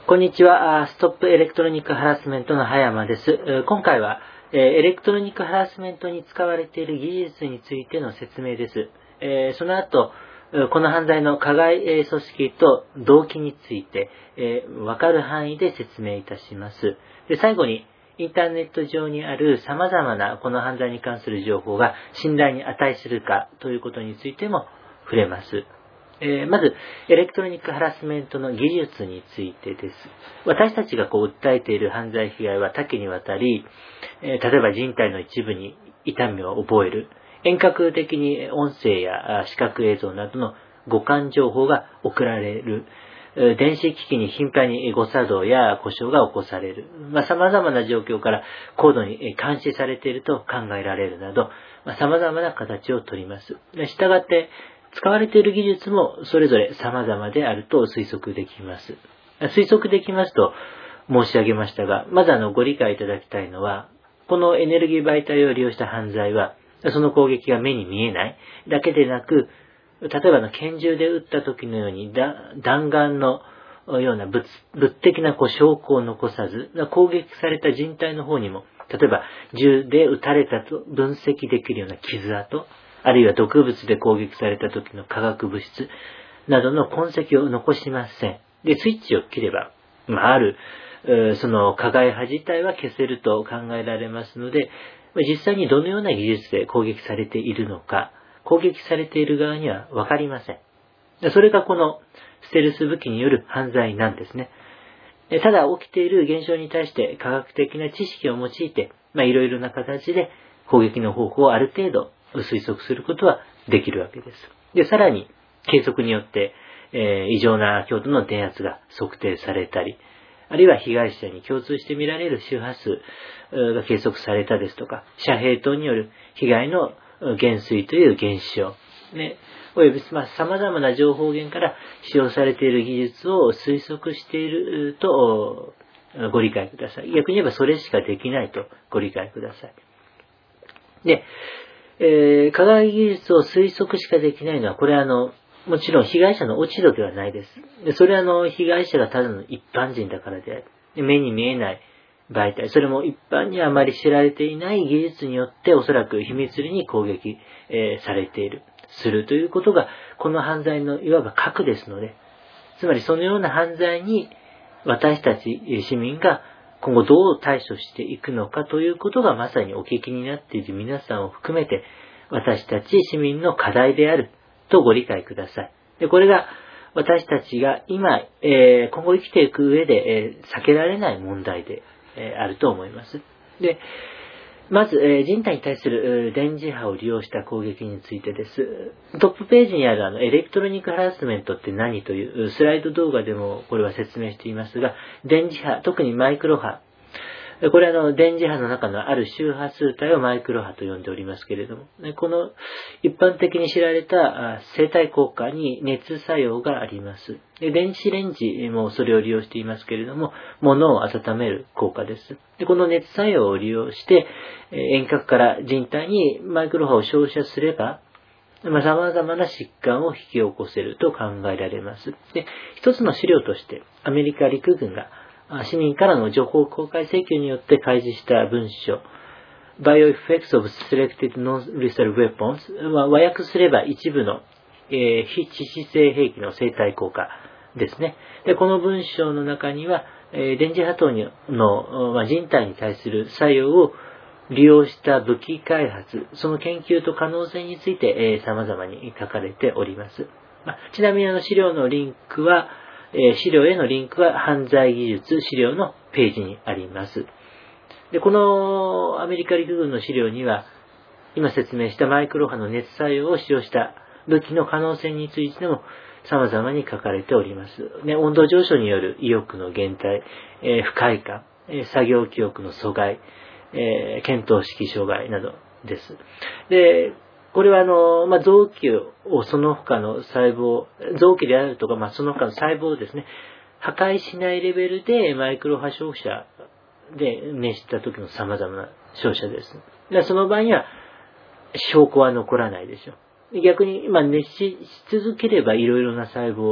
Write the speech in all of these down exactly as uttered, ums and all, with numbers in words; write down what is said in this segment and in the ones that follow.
こんにちは。ストップエレクトロニックハラスメントの葉山です。今回はエレクトロニックハラスメントに使われている技術についての説明です。その後、この犯罪の加害組織と動機について分かる範囲で説明いたします。で、最後にインターネット上にある様々なこの犯罪に関する情報が信頼に値するかということについても触れます。えー、まず、エレクトロニックハラスメントの技術についてです。私たちがこう訴えている犯罪被害は多岐にわたり、えー、例えば人体の一部に痛みを覚える、遠隔的に音声や視覚映像などの互換情報が送られる、電子機器に頻繁に誤作動や故障が起こされる、まあ、様々な状況から高度に監視されていると考えられるなど、まあ、様々な形をとります。したがって、使われている技術もそれぞれ様々であると推測できます。推測できますと申し上げましたが、まずあのご理解いただきたいのは、このエネルギー媒体を利用した犯罪は、その攻撃が目に見えないだけでなく、例えばの拳銃で撃った時のように弾丸のような 物, 物的なこう証拠を残さず、攻撃された人体の方にも、例えば銃で撃たれたと分析できるような傷跡、あるいは毒物で攻撃された時の化学物質などの痕跡を残しません。で、スイッチを切れば、まあ、ある、その加害派自体は消せると考えられますので、実際にどのような技術で攻撃されているのか、攻撃されている側にはわかりません。それがこのステルス武器による犯罪なんですね。ただ起きている現象に対して科学的な知識を用いて、まあ、いろいろな形で攻撃の方法をある程度推測することはできるわけです。で、さらに、計測によって、えー、異常な強度の電圧が測定されたり、あるいは被害者に共通して見られる周波数が計測されたですとか、遮蔽等による被害の減衰という現象、ね、および、まあ、様々な情報源から使用されている技術を推測しているとご理解ください。逆に言えばそれしかできないとご理解ください。で、えー、加害技術を推測しかできないのは、これはあの、もちろん被害者の落ち度ではないです。でそれはあの、被害者がただの一般人だからである。で目に見えない媒体、それも一般にはあまり知られていない技術によっておそらく秘密裏に攻撃、えー、されている、するということが、この犯罪のいわば核ですので、つまりそのような犯罪に私たち市民が今後どう対処していくのかということがまさにお聞きになっている皆さんを含めて私たち市民の課題であるとご理解ください。で、これが私たちが今、えー、今後生きていく上で、えー、避けられない問題で、えー、あると思います。で、まず、えー、人体に対する電磁波を利用した攻撃についてです。トップページにあるあのエレクトロニックハラスメントって何というスライド動画でもこれは説明していますが、電磁波、特にマイクロ波。これはあの電磁波の中のある周波数帯をマイクロ波と呼んでおりますけれども、この一般的に知られた生体効果に熱作用があります。電子レンジもそれを利用していますけれども、物を温める効果です。でこの熱作用を利用して、遠隔から人体にマイクロ波を照射すれば、まあ、様々な疾患を引き起こせると考えられます。で、一つの資料として、アメリカ陸軍が市民からの情報公開請求によって開示した文書、Bioeffects of Selected Non-Lethal Weapons、まあ、和訳すれば一部の、えー、非致死性兵器の生体効果ですね。で、この文章の中には、えー、電磁波等の、まあ、人体に対する作用を利用した武器開発、その研究と可能性について、えー、様々に書かれております。まあ、ちなみにあの資料のリンクは、資料へのリンクは犯罪技術資料のページにあります。で、このアメリカ陸軍の資料には、今説明したマイクロ波の熱作用を使用した武器の可能性についても様々に書かれております。ね、温度上昇による意欲の減退、えー、不快感、えー、作業記憶の阻害、えー、見当識障害などです。で、これはあの、まあ、臓器をその他の細胞、臓器であるとか、まあ、その他の細胞をですね、破壊しないレベルでマイクロ波照射で熱した時の様々な照射です。でその場合には証拠は残らないでしょう。逆に、まあ、熱し続ければいろいろな細胞を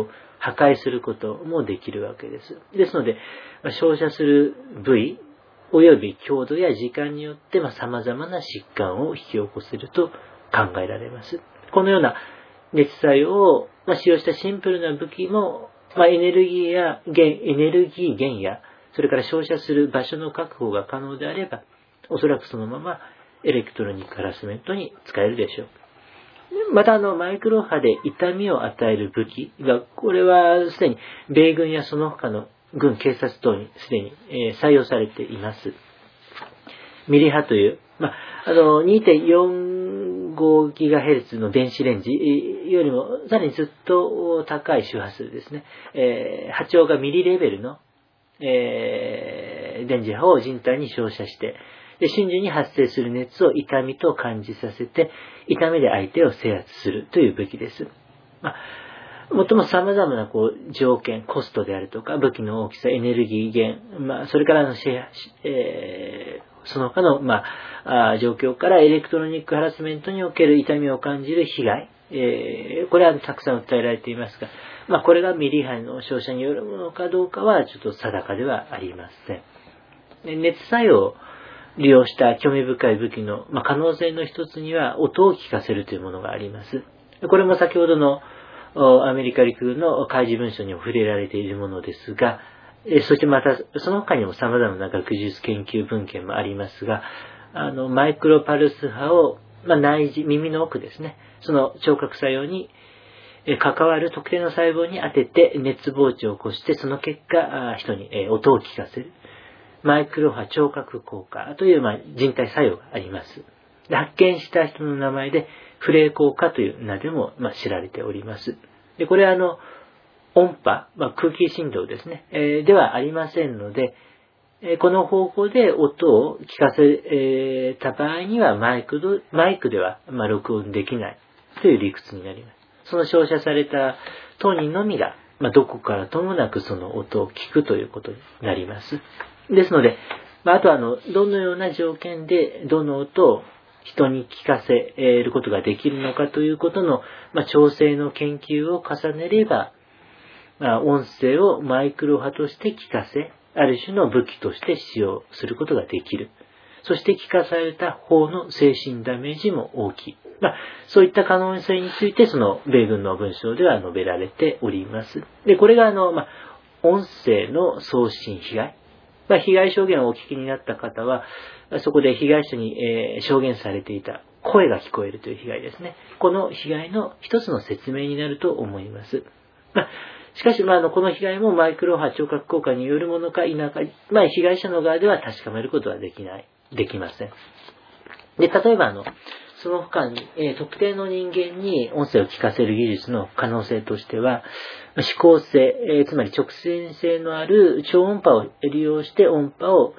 破壊することもできるわけです。ですので、照射する部位、及び強度や時間によって、まあ、様々な疾患を引き起こせると考えられます。このような熱作用を、まあ、使用したシンプルな武器も、まあ、エネルギーや源、エネルギー源や、それから照射する場所の確保が可能であれば、おそらくそのままエレクトロニックハラスメントに使えるでしょう。また、あの、マイクロ波で痛みを与える武器が、これはすでに米軍やその他の軍警察等にすでに、えー、採用されています。ミリ波という、まあ、あの、にてんよんごギガヘルツ の電子レンジよりもさらにずっと高い周波数ですね。えー、波長がミリレベルの、えー、電磁波を人体に照射して、で瞬時に発生する熱を痛みと感じさせて、痛みで相手を制圧するという武器です。まあ、もっとも様々なこう条件、コストであるとか、武器の大きさ、エネルギー源、まあ、それからのシェア、えー、その他の、まあ、あ状況からエレクトロニックハラスメントにおける痛みを感じる被害、えー、これはたくさん訴えられていますが、まあ、これがミリ波の照射によるものかどうかはちょっと定かではありません。熱作用を利用した興味深い武器の、まあ、可能性の一つには音を聞かせるというものがあります。これも先ほどのアメリカ陸軍の開示文書にも触れられているものですが、そしてまたその他にも様々な学術研究文献もありますが、あのマイクロパルス波を、まあ、内耳、耳の奥ですね、その聴覚作用に関わる特定の細胞に当てて熱膨張を起こして、その結果人に音を聞かせる。マイクロ波聴覚効果という、まあ、人体作用があります。で発見した人の名前でフレー効果という名でも、まあ、知られております。でこれはあの音波、まあ、空気振動ですね、えー、ではありませんので、えー、この方法で音を聞かせ、えー、た場合にはマイクどマイクでは、まあ、録音できないという理屈になります。その照射された当人のみが、まあ、どこからともなくその音を聞くということになります。ですので、まあ、あとはあの、どのような条件でどの音を人に聞かせることができるのかということの、まあ、調整の研究を重ねれば、まあ、音声をマイクロ波として聞かせ、ある種の武器として使用することができる。そして聞かされた方の精神ダメージも大きい。まあ、そういった可能性について、その米軍の文章では述べられております。で、これがあの、まあ、音声の送信被害。まあ、被害証言をお聞きになった方は、そこで被害者に、えー、証言されていた声が聞こえるという被害ですね。この被害の一つの説明になると思います。まあ、しかし、まあ、あのこの被害もマイクロ波聴覚効果によるものか否か、まあ、被害者の側では確かめることはできない、できません。で、例えば、あの、その他に、えー、特定の人間に音声を聞かせる技術の可能性としては、指向性、えー、つまり直線性のある超音波を利用して音波を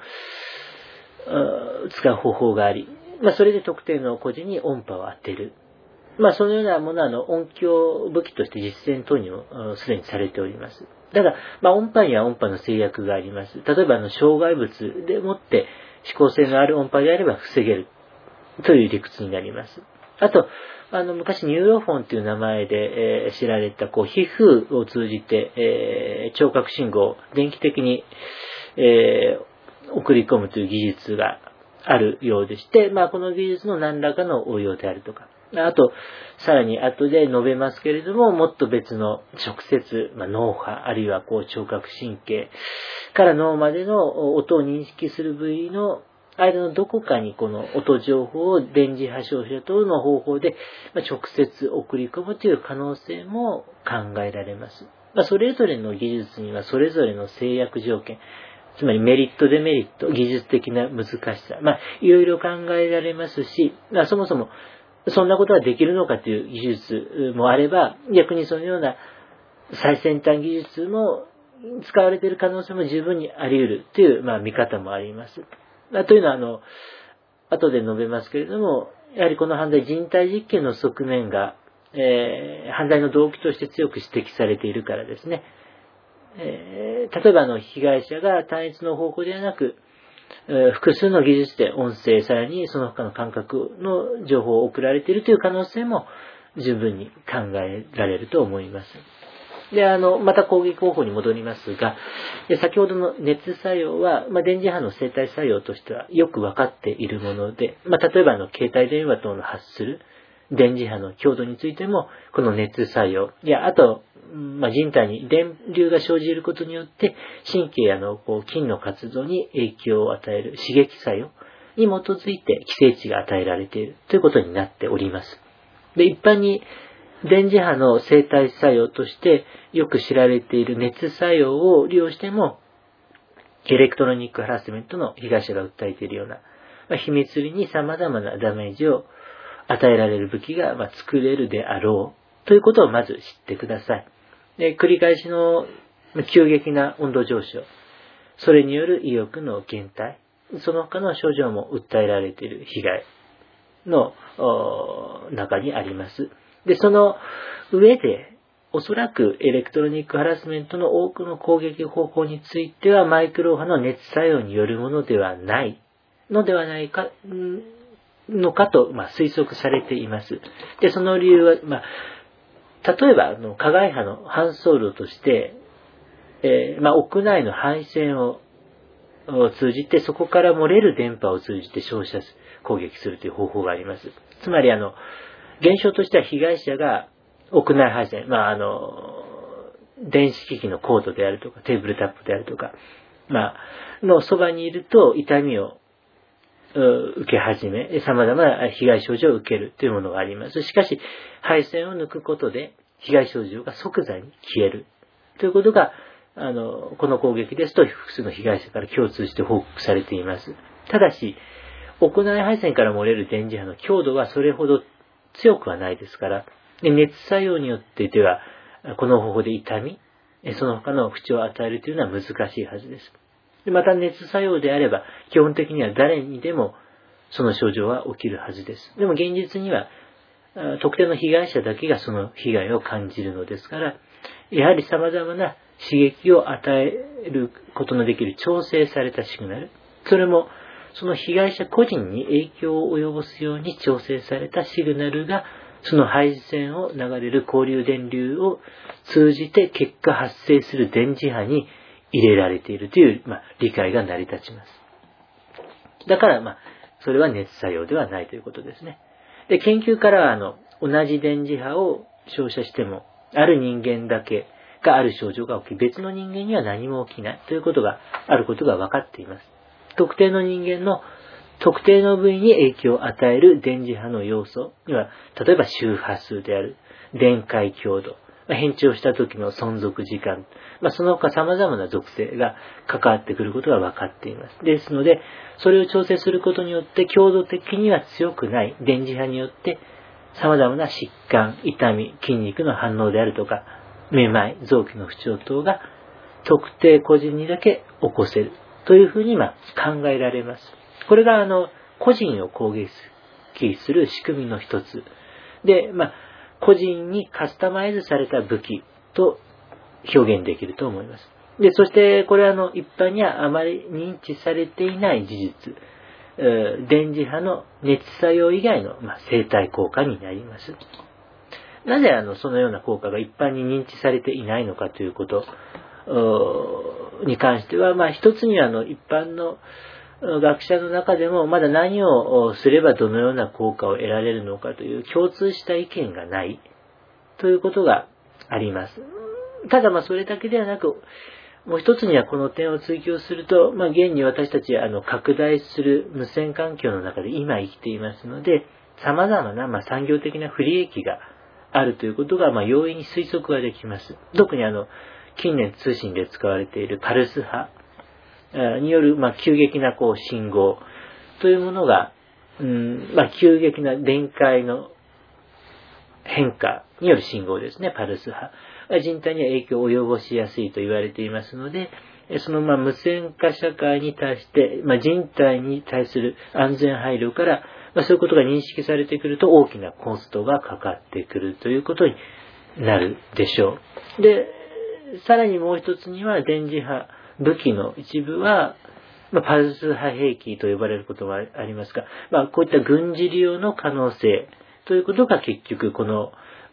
使う方法があり、まあ、それで特定の個人に音波を当てる。まあ、そのようなものはあの音響武器として実践等にもすでにされております。ただ、まあ、音波には音波の制約があります。例えば、あの障害物でもって指向性のある音波であれば防げるという理屈になります。あと、あの、昔ニューロフォンという名前で、えー、知られた、こう、皮膚を通じて、えー、聴覚信号を電気的に、えー、送り込むという技術があるようでして、まあ、この技術の何らかの応用であるとか、あと、さらに後で述べますけれども、もっと別の直接、まあ、脳波、あるいはこう、聴覚神経から脳までの音を認識する部位の間のどこかにこの音情報を電磁波照射等の方法で直接送り込むという可能性も考えられます。まあ、それぞれの技術にはそれぞれの制約条件、つまりメリット、デメリット、技術的な難しさ、まあ、いろいろ考えられますし、まあ、そもそもそんなことができるのかという技術もあれば、逆にそのような最先端技術も使われている可能性も十分にあり得るという、まあ、見方もあります。というのは、あの、後で述べますけれども、やはりこの犯罪、人体実験の側面が、えー、犯罪の動機として強く指摘されているからですね。えー、例えば、あの、被害者が単一の方法ではなく、えー、複数の技術で音声、さらにその他の感覚の情報を送られているという可能性も十分に考えられると思います。 で、あの、また攻撃方法に戻りますが、で先ほどの熱作用は、まあ、電磁波の生体作用としてはよく分かっているもので、まあ、例えばあの、携帯電話等の発する電磁波の強度についても、この熱作用、いや、あと、まあ、人体に電流が生じることによって、神経やのこう筋の活動に影響を与える刺激作用に基づいて規制値が与えられているということになっております。で、一般に電磁波の生体作用としてよく知られている熱作用を利用しても、エレクトロニックハラスメントの被害者が訴えているような、まあ、秘密裏に様々なダメージを与えられる武器が、まあ、作れるであろうということをまず知ってください。で、繰り返しの急激な温度上昇、それによる意欲の減退、その他の症状も訴えられている被害の中にあります。で、その上で、おそらくエレクトロニックハラスメントの多くの攻撃方法についてはマイクロ波の熱作用によるものではないのではないか、のかと、まあ、推測されています。で、その理由は、まあ、例えば、あの、加害波の搬送路として、えー、まあ、屋内の配線を通じて、そこから漏れる電波を通じて照射、攻撃するという方法があります。つまり、あの、現象としては被害者が屋内配線、まあ、あの、電子機器のコードであるとか、テーブルタップであるとか、まあ、のそばにいると痛みを受け始め、様々な被害症状を受けるというものがあります。しかし、配線を抜くことで被害症状が即座に消えるということが、あの、この攻撃ですと複数の被害者から共通して報告されています。ただし、屋内配線から漏れる電磁波の強度はそれほど強くはないですから、で熱作用によってでは、この方法で痛み、その他の不調を与えるというのは難しいはずです。でまた熱作用であれば、基本的には誰にでもその症状は起きるはずです。でも現実には、特定の被害者だけがその被害を感じるのですから、やはり様々な刺激を与えることのできる調整されたシグナル、それもその被害者個人に影響を及ぼすように調整されたシグナルが、その配線を流れる交流電流を通じて結果発生する電磁波に入れられているという、まあ、理解が成り立ちます。だから、まあ、それは熱作用ではないということですね。で、研究からは、あの、同じ電磁波を照射しても、ある人間だけがある症状が起き、別の人間には何も起きないということがあることが分かっています。特定の人間の特定の部位に影響を与える電磁波の要素には、例えば周波数である、電解強度、変調した時の存続時間、まあ、その他様々な属性が関わってくることが分かっています。ですので、それを調整することによって強度的には強くない電磁波によって様々な疾患、痛み、筋肉の反応であるとか、めまい、臓器の不調等が特定個人にだけ起こせるというふうにまあ考えられます。これがあの個人を攻撃する仕組みの一つで、まあ個人にカスタマイズされた武器と表現できると思います。で、そしてこれはあの一般にはあまり認知されていない事実、電磁波の熱作用以外の、まあ、生体効果になります。なぜあのそのような効果が一般に認知されていないのかということに関しては、まあ一つにはあの一般の学者の中でもまだ何をすればどのような効果を得られるのかという共通した意見がないということがあります。ただまあそれだけではなく、もう一つにはこの点を追求すると、まあ現に私たちはあの拡大する無線環境の中で今生きていますので、様々なまあ産業的な不利益があるということがまあ容易に推測ができます。特にあの近年通信で使われているパルス波による、まあ、急激なこう信号というものが、うんまあ、急激な電解の変化による信号ですね、パルス波。人体には影響を及ぼしやすいと言われていますので、そのまあ無線化社会に対して、まあ、人体に対する安全配慮から、まあ、そういうことが認識されてくると大きなコストがかかってくるということになるでしょう。で、さらにもう一つには電磁波、武器の一部は、まあ、パルス波兵器と呼ばれることがありますが、まあ、こういった軍事利用の可能性ということが結局この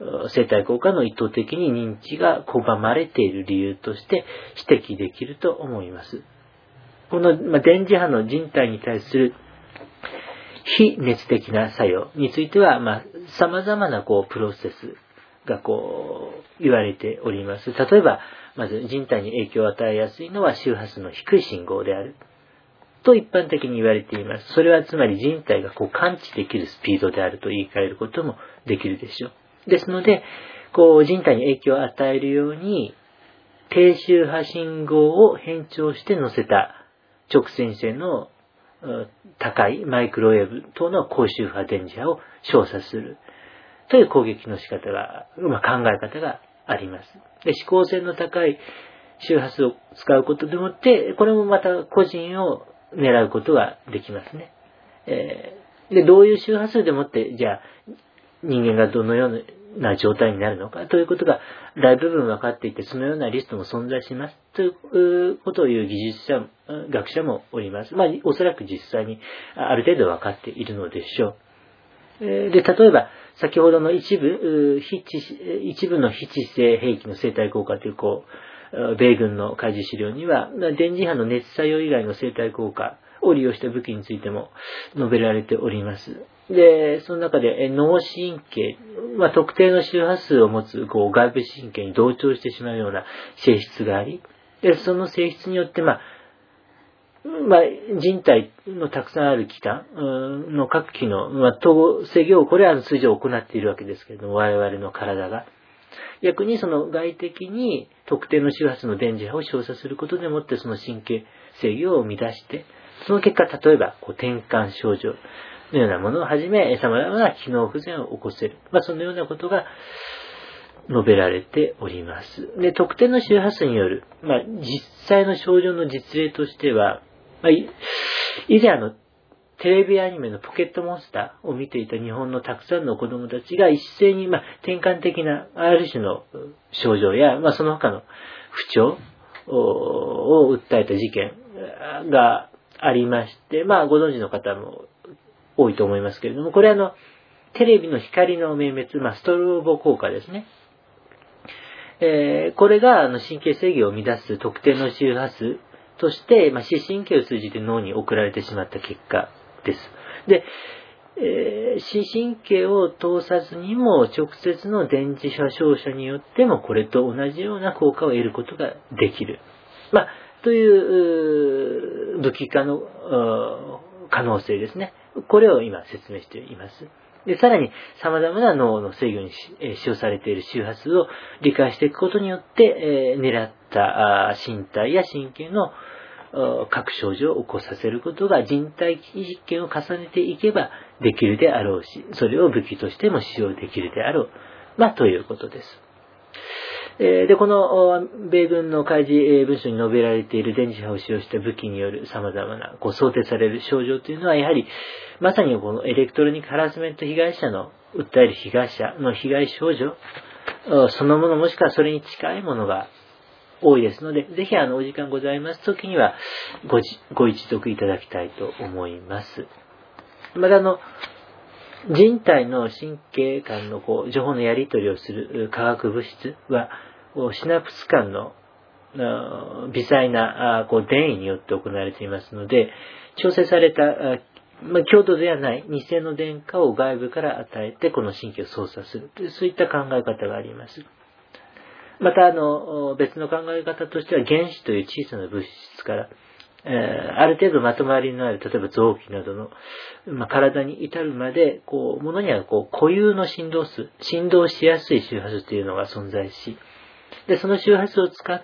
生体効果の意図的に認知が拒まれている理由として指摘できると思います。この、まあ、電磁波の人体に対する非熱的な作用については、まあ、様々なこうプロセスがこう言われております。例えば、まず人体に影響を与えやすいのは周波数の低い信号であると一般的に言われています。それはつまり人体がこう感知できるスピードであると言い換えることもできるでしょう。ですので、こう人体に影響を与えるように低周波信号を変調して乗せた直線性の高いマイクロウェーブ等の高周波電磁波を照射するという攻撃の仕方が、まあ、考え方があります。で、指向性の高い周波数を使うことでもって、これもまた個人を狙うことができますね。えー、で、どういう周波数でもって、じゃあ人間がどのような状態になるのかということが大部分分かっていて、そのようなリストも存在しますということを言う技術者、学者もおります。まあ、おそらく実際にある程度分かっているのでしょう。で、例えば、先ほどの一部、非致一部の非致性兵器の生体効果という、こう、米軍の開示資料には、電磁波の熱作用以外の生体効果を利用した武器についても述べられております。で、その中で脳神経、まあ、特定の周波数を持つこう外部神経に同調してしまうような性質があり、でその性質によって、まあまあ、人体のたくさんある器官の各機能、まあ、統合制御をこれは通常行っているわけですけれども、我々の体が。逆にその外的に特定の周波数の電磁波を照射することでもってその神経制御を乱して、その結果、例えばこう転換症状のようなものをはじめ、様々な機能不全を起こせる。まあ、そのようなことが述べられております。で、特定の周波数による、まあ、実際の症状の実例としては、まあ、以前あの、テレビアニメのポケットモンスターを見ていた日本のたくさんの子供たちが一斉に、まあ、転換的なある種の症状や、まあ、その他の不調を訴えた事件がありまして、まあ、ご存知の方も多いと思いますけれども、これはあの、テレビの光の明滅、まあ、ストロボ効果ですね。えー、これがあの神経制御を乱す特定の周波数として、まあ、視神経を通じて脳に送られてしまった結果です。で、えー、視神経を通さずにも直接の電磁波照射によってもこれと同じような効果を得ることができる。まあ、という武器化の可能性ですね。これを今説明しています。で、さらに様々な脳の制御に使用されている周波数を理解していくことによって、えー、狙った身体や神経の各症状を起こさせることが人体実験を重ねていけばできるであろうし、それを武器としても使用できるであろう。まあ、ということです。で、この米軍の開示文書に述べられている電磁波を使用した武器による様々なこう想定される症状というのは、やはりまさにこのエレクトロニックハラスメント被害者の訴える被害者の被害症状そのものもしくはそれに近いものが多いですので、ぜひあのお時間ございますときにはごじご一読いただきたいと思います。またあの人体の神経間のこう情報のやり取りをする化学物質はシナプス間の微細なこう電位によって行われていますので、調整された、まあ、強度ではない偽の電荷を外部から与えてこの神経を操作するというそういった考え方があります。またあの別の考え方としては原子という小さな物質からえー、ある程度まとまりのある、例えば臓器などの、まあ、体に至るまで、こう、ものにはこう固有の振動数、振動しやすい周波数というのが存在し、で、その周波数を使って、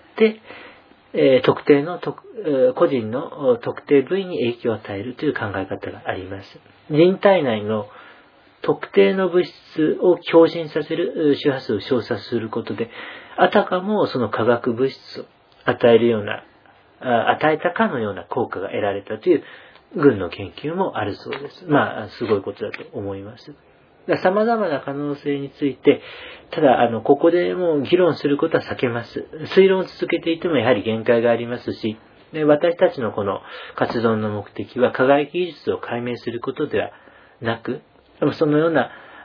えー、特定の特、えー、個人の特定部位に影響を与えるという考え方があります。人体内の特定の物質を共振させる周波数を照射することで、あたかもその化学物質を与えるような与えたかのような効果が得られたという軍の研究もあるそうです。まあ、すごいことだと思います。様々な可能性について、ただ、あの、ここでもう議論することは避けます。推論を続けていてもやはり限界がありますし、で私たちのこの活動の目的は科学技術を解明することではなく、そのような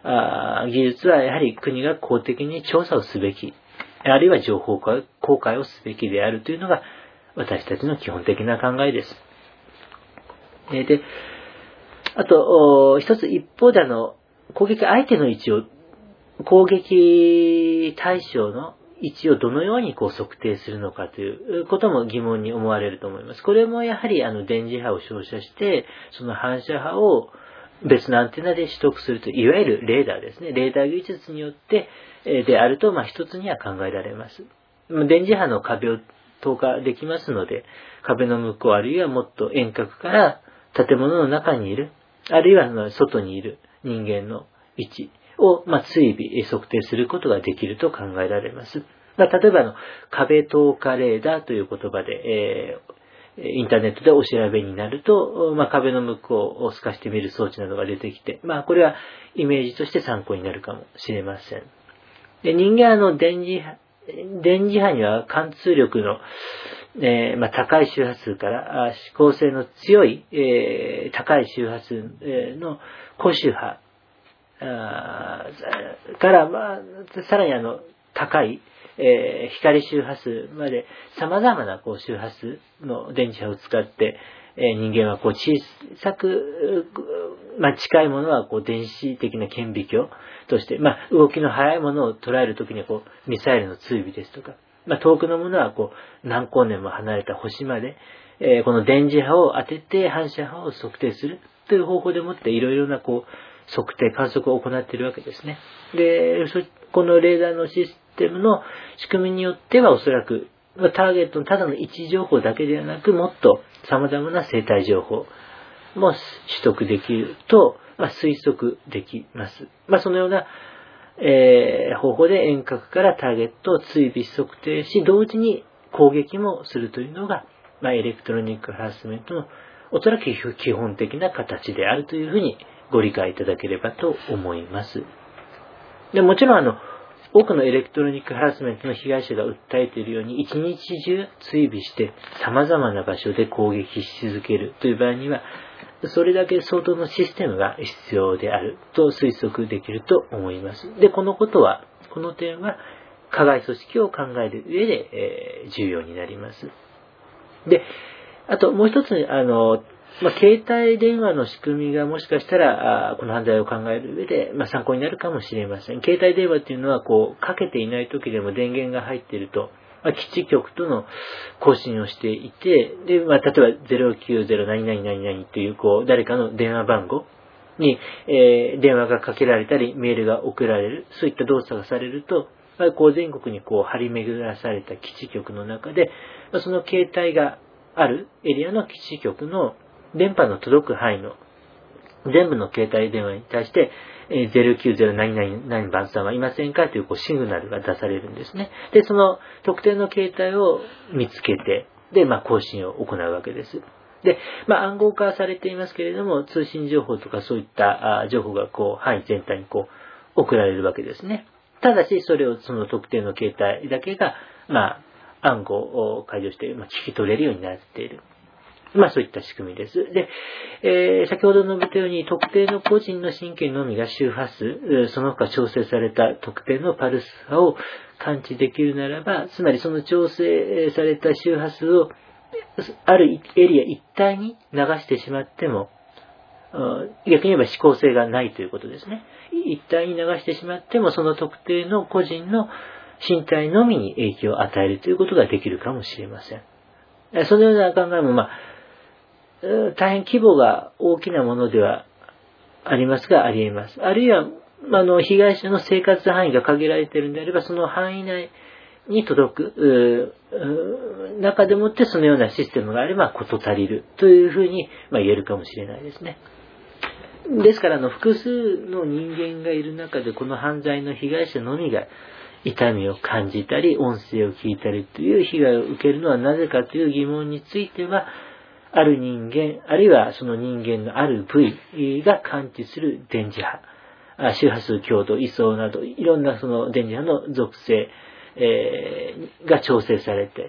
あ技術はやはり国が公的に調査をすべき、あるいは情報公開をすべきであるというのが私たちの基本的な考えです。で、あと、一つ一方であの、攻撃相手の位置を、攻撃対象の位置をどのようにこう測定するのかということも疑問に思われると思います。これもやはりあの電磁波を照射して、その反射波を別のアンテナで取得するという、いわゆるレーダーですね。レーダー技術によってであると、まあ一つには考えられます。電磁波の壁を透過できますので、壁の向こうあるいはもっと遠隔から建物の中にいる、あるいは外にいる人間の位置を、まあ、追尾、測定することができると考えられます。まあ、例えばあの、壁透過レーダーという言葉で、えー、インターネットでお調べになると、まあ、壁の向こうを透かしてみる装置などが出てきて、まあ、これはイメージとして参考になるかもしれません。で、人間はあの、電磁波、電磁波には貫通力の、えーまあ、高い周波数から指向性の強い、えー、高い周波数の高周波から、まあ、さらにあの高い、えー、光周波数まで様々なこう周波数の電磁波を使って、えー、人間はこう小さく、まあ、近いものはこう電子的な顕微鏡として、まあ、動きの速いものを捉えるときにはこうミサイルの追尾ですとか、まあ、遠くのものはこう何光年も離れた星まで、えー、この電磁波を当てて反射波を測定するという方法でもっていろいろなこう測定、観測を行っているわけですね。で、このレーダーのシステムの仕組みによってはおそらくターゲットのただの位置情報だけではなく、もっと様々な生態情報も取得できると、まあ、推測できます。まあ、そのようなえー、方法で遠隔からターゲットを追尾測定し、同時に攻撃もするというのが、まあ、エレクトロニックハラスメントのおそらく基本的な形であるというふうにご理解いただければと思います。でもちろんあの、多くのエレクトロニックハラスメントの被害者が訴えているように、一日中追尾して様々な場所で攻撃し続けるという場合には、それだけ相当のシステムが必要であると推測できると思います。で、このことは、この点は、加害組織を考える上で、えー、重要になります。で、あともう一つ、あの、まあ、携帯電話の仕組みがもしかしたら、あこの犯罪を考える上で、まあ、参考になるかもしれません。携帯電話っていうのは、こう、かけていない時でも電源が入っていると、まあ、基地局との交信をしていて、で、まあ、例えばゼロきゅうゼロなになになになにという、こう、誰かの電話番号に、えー、電話がかけられたり、メールが送られる、そういった動作がされると、まあ、こう全国にこう張り巡らされた基地局の中で、まあ、その携帯があるエリアの基地局の電波の届く範囲の全部の携帯電話に対して、ゼロきゅうゼロなになに何番さんはいませんかというこうシグナルが出されるんですね。で、その特定の携帯を見つけて、で、まあ、更新を行うわけです。で、まあ、暗号化されていますけれども、通信情報とかそういった情報がこう、範囲全体にこう、送られるわけですね。ただし、それをその特定の携帯だけが、まあ、暗号を解除して、まあ、聞き取れるようになっている。まあそういった仕組みです。で、えー、先ほど述べたように特定の個人の神経のみが周波数、その他調整された特定のパルス波を感知できるならば、つまりその調整された周波数をあるエリア一帯に流してしまっても、逆に言えば指向性がないということですね。一帯に流してしまっても、その特定の個人の身体のみに影響を与えるということができるかもしれません。そのような考えも、まあ、大変規模が大きなものではありますが、あり得ます。あるいは、あの、被害者の生活範囲が限られているのであれば、その範囲内に届く、中でもってそのようなシステムがあれば事足りるというふうに、まあ、言えるかもしれないですね。ですから、あの、複数の人間がいる中で、この犯罪の被害者のみが痛みを感じたり、音声を聞いたりという被害を受けるのはなぜかという疑問については、ある人間、あるいはその人間のある部位が感知する電磁波、周波数強度、位相など、いろんなその電磁波の属性、えー、が調整されて、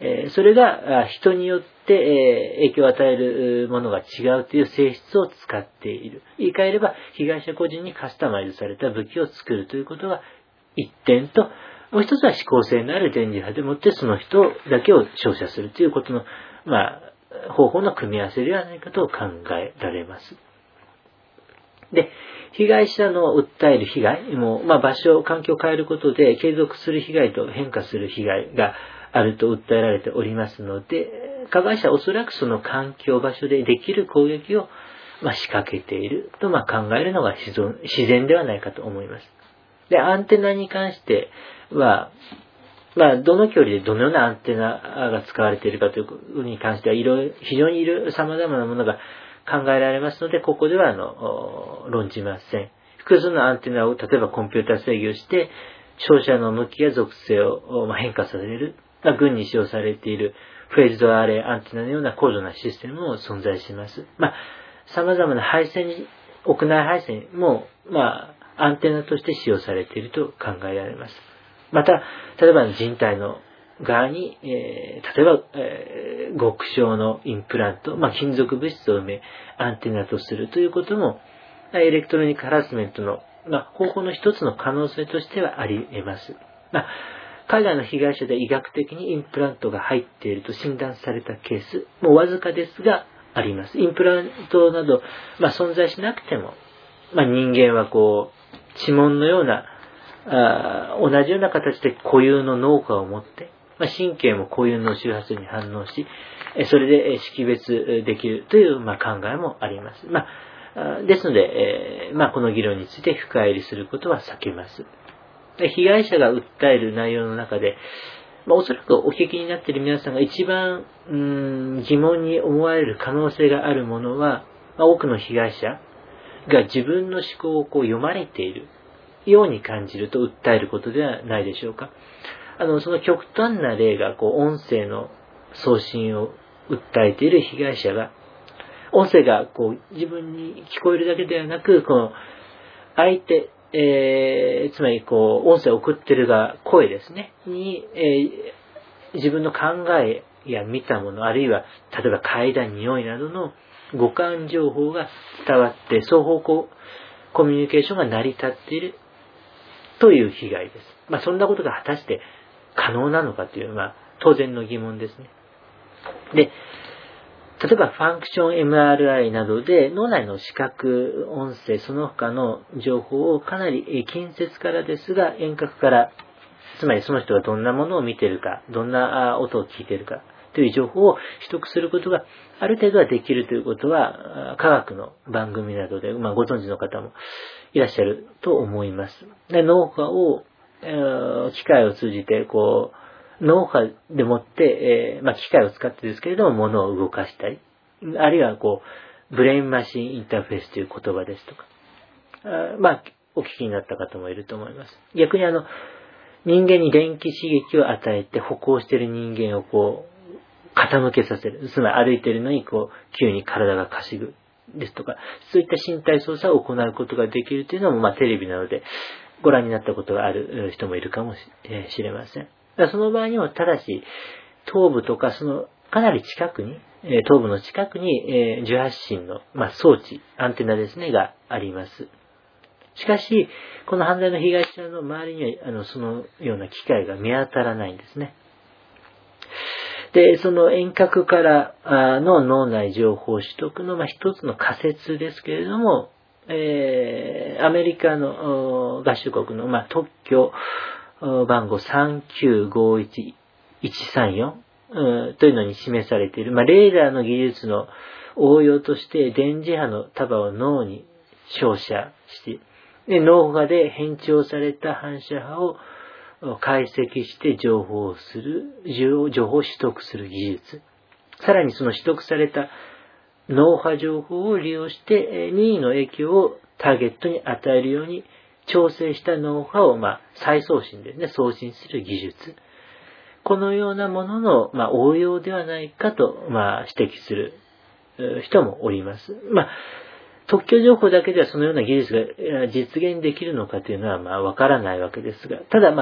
えー、それが人によって、えー、影響を与えるものが違うという性質を使っている。言い換えれば、被害者個人にカスタマイズされた武器を作るということが一点と、もう一つは指向性のある電磁波でもってその人だけを照射するということの、まあ、方法の組み合わせではないかと考えられます。で、被害者の訴える被害も、まあ、場所、環境を変えることで継続する被害と変化する被害があると訴えられておりますので、加害者はおそらくその環境、場所でできる攻撃を、まあ、仕掛けていると、まあ、考えるのが自然ではないかと思います。で、アンテナに関しては、まあ、どの距離でどのようなアンテナが使われているかということに関しては、いろいろ、非常にいろいろ様々なものが考えられますので、ここでは、あの、論じません。複数のアンテナを、例えばコンピュータ制御して、照射の向きや属性を変化させる、まあ、軍に使用されているフェーズドアレイアンテナのような高度なシステムも存在します。まあ、様々な配線に、屋内配線も、まあ、アンテナとして使用されていると考えられます。また、例えば人体の側に、えー、例えば、えー、極小のインプラント、まあ、金属物質を埋め、アンテナとするということも、エレクトロニックハラスメントの、まあ、方法の一つの可能性としてはあり得ます。まあ、海外の被害者で医学的にインプラントが入っていると診断されたケースもわずかですがあります。インプラントなど、まあ、存在しなくても、まあ、人間はこう、指紋のような、あ同じような形で固有の脳波を持って、まあ、神経も固有の周波数に反応し、それで識別できるという、まあ、考えもあります。まあ、ですので、えーまあ、この議論について深入りすることは避けます。被害者が訴える内容の中で、まあ、おそらくお聞きになっている皆さんが一番うーん疑問に思われる可能性があるものは、まあ、多くの被害者が自分の思考をこう読まれているように感じると訴えることではないでしょうか。あの、その極端な例が、こう、音声の送信を訴えている被害者が、音声がこう自分に聞こえるだけではなく、この相手、えー、つまりこう音声を送ってるが声ですねに、えー、自分の考えや見たもの、あるいは例えば嗅いだ匂いなどの五感情報が伝わって双方向コミュニケーションが成り立っているという被害です。まあそんなことが果たして可能なのかという、まあ当然の疑問ですね。で、例えばファンクション エムアールアイ などで脳内の視覚、音声、その他の情報をかなり近接からですが遠隔から、つまりその人がどんなものを見ているか、どんな音を聞いているかという情報を取得することがある程度はできるということは科学の番組などで、まあ、ご存知の方もいらっしゃると思います。で、脳波を、えー、機械を通じてこう脳波でもって、えーまあ、機械を使ってですけれども、物を動かしたり、あるいはこう、ブレインマシンインターフェースという言葉ですとか、あまあ、お聞きになった方もいると思います。逆にあの、人間に電気刺激を与えて歩行している人間をこう、傾けさせる。つまり歩いているのにこう、急に体がかしぐですとか、そういった身体操作を行うことができるというのも、まあ、テレビなどでご覧になったことがある人もいるかもしれません。その場合にも、ただし、頭部とか、その、かなり近くに、えー、頭部の近くに、えー、受発信の、まあ、装置、アンテナですね、があります。しかし、この犯罪の被害者の周りには、あの、そのような機会が見当たらないんですね。で、その遠隔からの脳内情報取得の、まあ、一つの仮説ですけれども、えー、アメリカの合衆国の、まあ、特許、番号さんきゅうごいちいちさんよんというのに示されている、まあ、レーダーの技術の応用として電磁波の束を脳に照射して、で脳波で変調された反射波を解析して情報をする、情報を取得する技術。さらにその取得された脳波情報を利用して任意の影響をターゲットに与えるように調整した脳波を、まあ、再送信でね、送信する技術。このようなものの、まあ、応用ではないかと、まあ、指摘する人もおります。まあ、特許情報だけではそのような技術が実現できるのかというのは、まあ、わからないわけですが、ただ、まあ、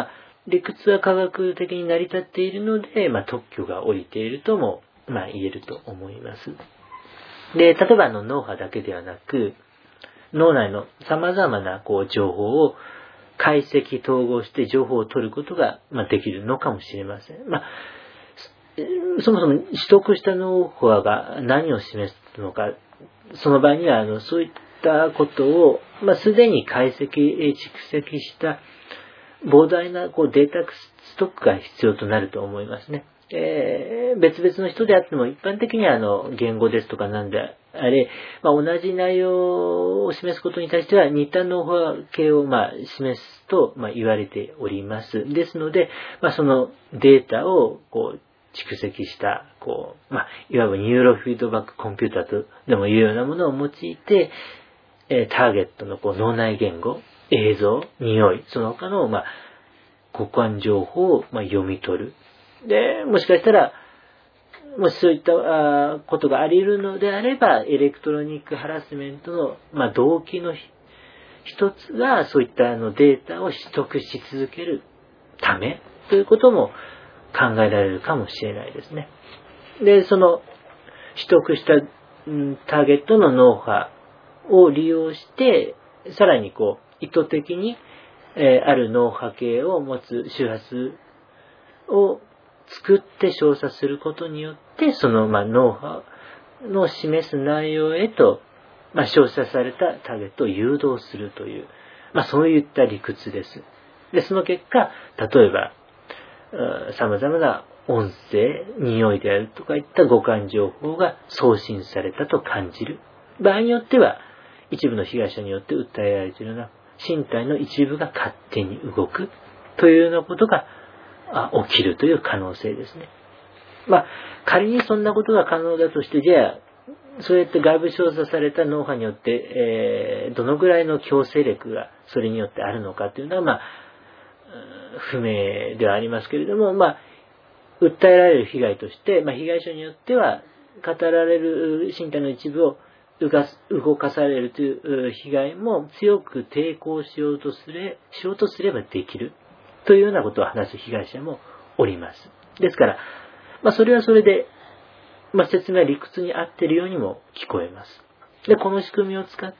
理屈は科学的に成り立っているので、まあ、特許が下りているとも、まあ、言えると思います。で、例えばあの脳波だけではなく、脳内の様々なこう情報を解析統合して情報を取ることが、まあ、できるのかもしれません。まあ、そもそも取得した脳波が何を示すのか、その場合にはあのそういったことを、まあ、すでに解析、蓄積した膨大なこうデータストックが必要となると思いますね。えー、別々の人であっても一般的にはあの言語ですとかなんであれ、まあ、同じ内容を示すことに対しては似た脳波系をまあ示すとまあ言われております。ですので、まあ、そのデータをこう蓄積した、こう、まあ、いわばニューロフィードバックコンピューターとでもいうようなものを用いて、えー、ターゲットのこう脳内言語、映像、匂い、その他の、まあ、五感情報を、まあ、読み取る。で、もしかしたら、もしそういったあことがあり得るのであれば、エレクトロニックハラスメントの、まあ、動機の一つが、そういったあのデータを取得し続けるためということも考えられるかもしれないですね。で、その取得した、うん、ターゲットの脳波を利用して、さらにこう、意図的に、えー、ある脳波系を持つ周波数を作って照射することによって、その、まあ、脳波の示す内容へと、まあ、照射されたターゲットを誘導するという、まあ、そういった理屈です。で、その結果、例えば、様々な音声、匂いであるとかいった五感情報が送信されたと感じる。場合によっては、一部の被害者によって訴えられているような身体の一部が勝手に動くというようなことが起きるという可能性ですね。まあ、仮にそんなことが可能だとして、じゃあ、そうやって外部照射された脳波によって、えー、どのぐらいの強制力がそれによってあるのかというのは、まあ、不明ではありますけれども、まあ、訴えられる被害として、まあ、被害者によっては、語られる身体の一部を動かされるという被害も強く抵抗しようとすれ、しようとすればできるというようなことを話す被害者もおります。ですから、まあ、それはそれで、まあ、説明は理屈に合っているようにも聞こえます。で、この仕組みを使って、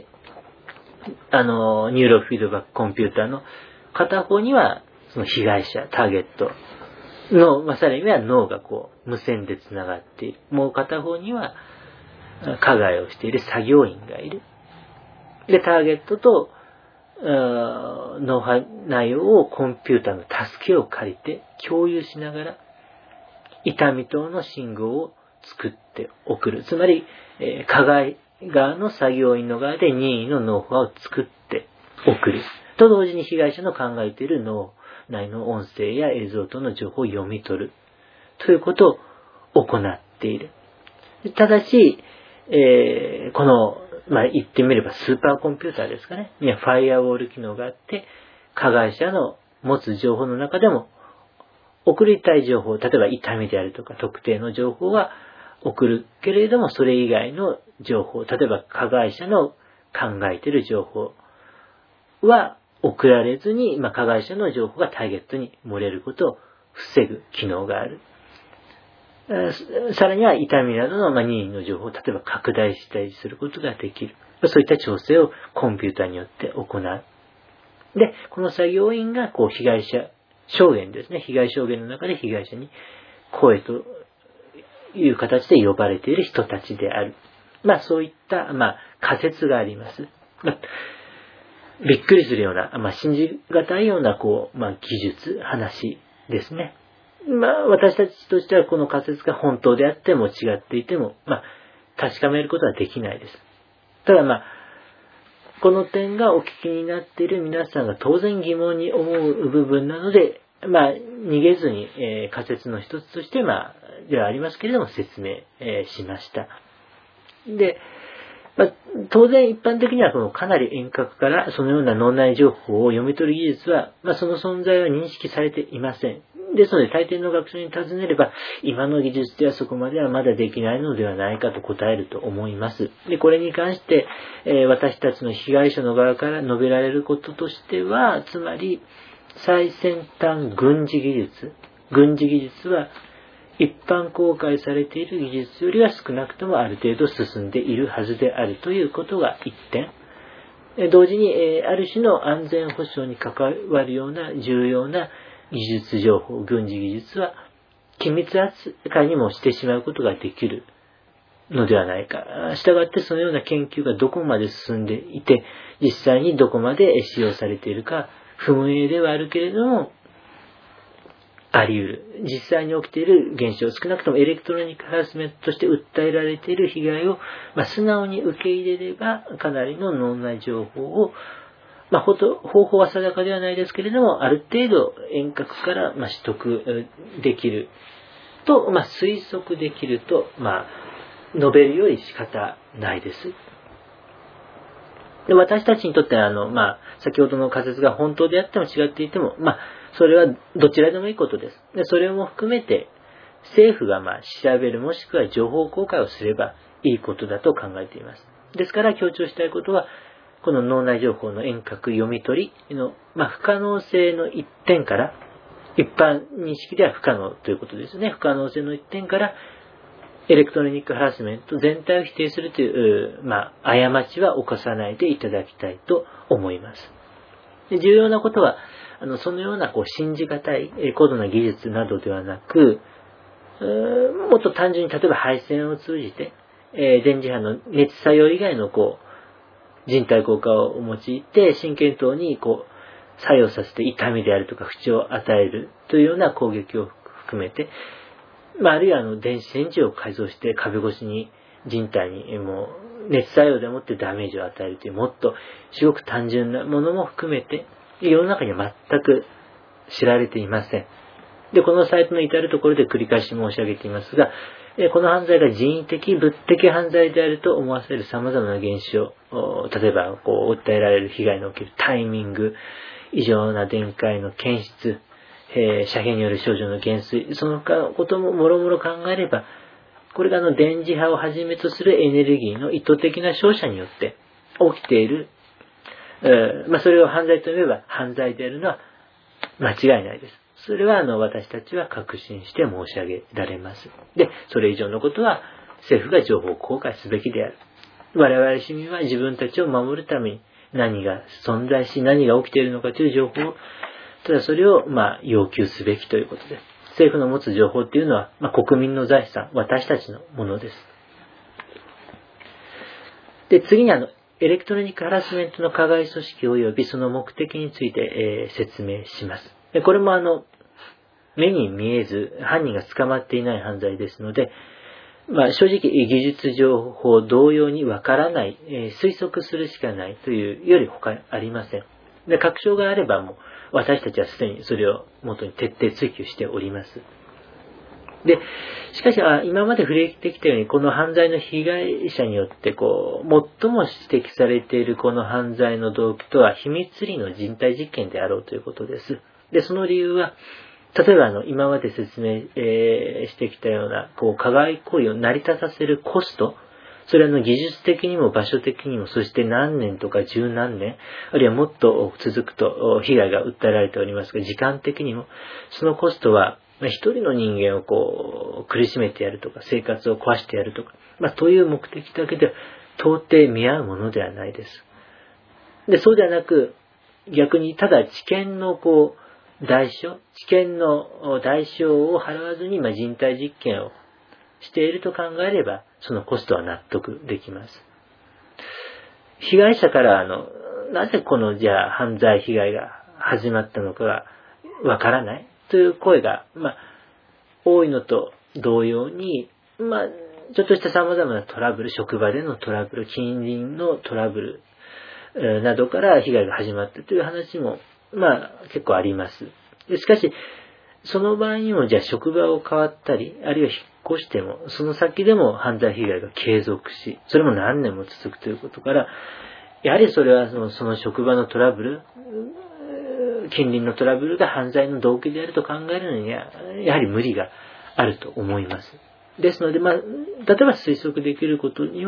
あの、ニューロフィードバックコンピューターの片方には、その被害者、ターゲットの、まあ、さらには脳がこう、無線で繋がっている。もう片方には、加害をしている作業員がいる。で、ターゲットと、脳波内容をコンピューターの助けを借りて共有しながら、痛み等の信号を作って送る。つまり、えー、加害側の作業員の側で任意の脳波を作って送る。と同時に被害者の考えている脳内の音声や映像等の情報を読み取る。ということを行っている。ただし、えー、この、まあ、言ってみればスーパーコンピューターですかね。にはファイアウォール機能があって、加害者の持つ情報の中でも、送りたい情報、例えば痛みであるとか特定の情報は送るけれども、それ以外の情報、例えば加害者の考えている情報は送られずに、まあ、加害者の情報がターゲットに漏れることを防ぐ機能がある。さらには痛みなどの任意の情報を例えば拡大したりすることができる。そういった調整をコンピューターによって行う。で、この作業員がこう被害者証言ですね。被害証言の中で被害者に声という形で呼ばれている人たちである。まあそういった、まあ仮説があります。まあ、びっくりするような、まあ信じがたいようなこう、まあ技術、話ですね。まあ私たちとしてはこの仮説が本当であっても違っていても、まあ確かめることはできないです。ただまあ、この点がお聞きになっている皆さんが当然疑問に思う部分なので、まあ、逃げずに、えー、仮説の一つとして、まあ、ではありますけれども説明、えー、しました。で、まあ、当然一般的にはこのかなり遠隔からそのような脳内情報を読み取る技術は、まあ、その存在は認識されていません。ですので、大抵の学者に尋ねれば、今の技術ではそこまではまだできないのではないかと答えると思います。で、これに関して、えー、私たちの被害者の側から述べられることとしては、つまり、 最先端軍事技術。軍事技術は一般公開されている技術よりは少なくともある程度進んでいるはずであるということが一点。同時に、ある種の安全保障に関わるような重要な技術情報、軍事技術は機密扱いにもしてしまうことができるのではないか。したがってそのような研究がどこまで進んでいて、実際にどこまで使用されているか不明ではあるけれども、あり得る。実際に起きている現象、少なくともエレクトロニックハラスメントとして訴えられている被害を、まあ、素直に受け入れれば、かなりの脳内情報を、まあ、方法は定かではないですけれども、ある程度遠隔からまあ取得できると、まあ、推測できると、まあ、述べるより仕方ないです。で、私たちにとっては、あの、まあ、先ほどの仮説が本当であっても違っていても、まあ、それはどちらでもいいことです。で、それも含めて、政府がまあ調べるもしくは情報公開をすればいいことだと考えています。ですから強調したいことは、この脳内情報の遠隔読み取りの、まあ、不可能性の一点から、一般認識では不可能ということですね。不可能性の一点から、エレクトロニックハラスメント全体を否定するという、まあ、過ちは犯さないでいただきたいと思います。で、重要なことは、あの、そのようなこう信じがたい高度な技術などではなく、もっと単純に例えば配線を通じて、えー、電磁波の熱作用以外のこう人体効果を用いて神経等にこう作用させて痛みであるとか不調を与えるというような攻撃を含めて、まあ、あるいはあの電子レンジを改造して壁越しに人体にもう熱作用でもってダメージを与えるというもっとすごく単純なものも含めて世の中には全く知られていません。で、このサイトの至るところで繰り返し申し上げていますが、この犯罪が人為的、物的犯罪であると思わせる様々な現象、例えばこう訴えられる被害の起きるタイミング、異常な電解の検出、えー、射片による症状の減衰、そのことももろもろ考えれば、これがあの電磁波をはじめとするエネルギーの意図的な照射によって起きている、えーまあ、それを犯罪と言えば犯罪であるのは間違いないです。それはあの私たちは確信して申し上げられます。で、それ以上のことは政府が情報を公開すべきである。我々市民は自分たちを守るために何が存在し何が起きているのかという情報を、ただそれをまあ要求すべきということです。政府の持つ情報っていうのは、まあ、国民の財産、私たちのものです。で、次にあのエレクトロニックハラスメントの加害組織及びその目的について、えー、説明します。で、これもあの目に見えず犯人が捕まっていない犯罪ですので、まあ、正直技術情報同様にわからない、えー、推測するしかないというより他ありません。で、確証があればもう私たちはすでにそれを元に徹底追求しております。で、しかし今まで触れてきたようにこの犯罪の被害者によってこう最も指摘されているこの犯罪の動機とは秘密裏の人体実験であろうということです。で、その理由は例えばあの今まで説明、えー、してきたようなこう加害行為を成り立たせるコスト、それはの技術的にも場所的にも、そして何年とか十何年、あるいはもっと続くと被害が訴えられておりますが、時間的にもそのコストは一人の人間をこう苦しめてやるとか生活を壊してやるとか、まあ、という目的だけでは到底見合うものではないです。で、そうではなく逆にただ知見のこう代償、知見の代償を払わずにまあ人体実験をしていると考えれば、そのコストは納得できます。被害者からあのなぜこのじゃあ犯罪被害が始まったのかがわからないという声が、まあ、多いのと同様に、まあ、ちょっとした様々なトラブル、職場でのトラブル、近隣のトラブルなどから被害が始まったという話も、まあ、結構あります。でしかし、その場合にも、じゃあ職場を変わったり、あるいは引っ越しても、その先でも犯罪被害が継続し、それも何年も続くということから、やはりそれはその、その職場のトラブル、近隣のトラブルが犯罪の動機であると考えるのには、やはり無理があると思います。ですので、まあ、例えば推測できることには、